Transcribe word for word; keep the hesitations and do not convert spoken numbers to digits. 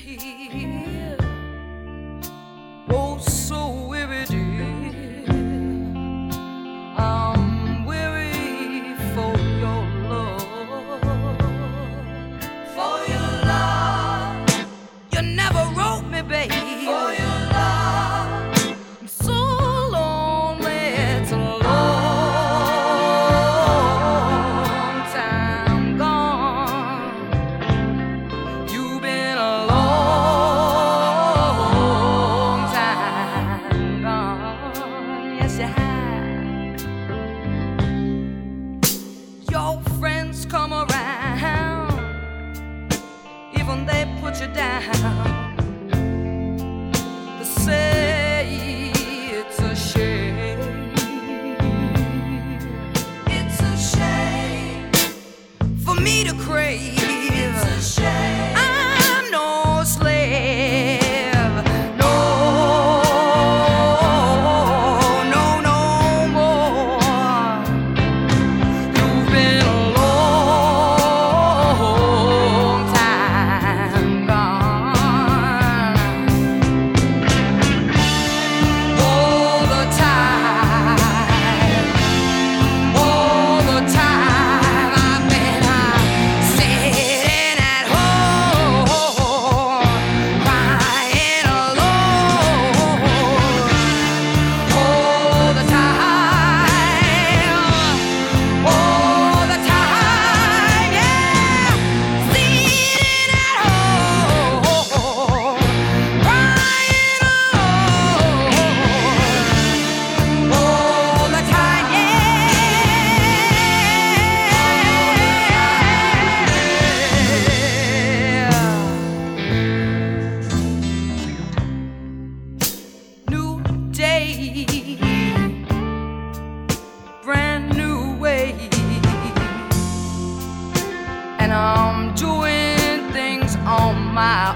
here. Oh, so weary, dear. I'm weary for your love, for your love. You never wrote me, babe, for your love. I'm so lonely, it's a long time gone. You've been a long time gone. Yes, you have. Your friends come around, even they put you down. They say it's a shame, it's a shame for me to crave. It's a shame. I'm no slave, no, no, no more. You've been a long time gone. All the time, all the time I've been uh, sitting at home, crying alone. All the time, all the time, yeah. Sitting at home, crying alone. All the time, yeah. New day, brand new way, and I'm doing things on my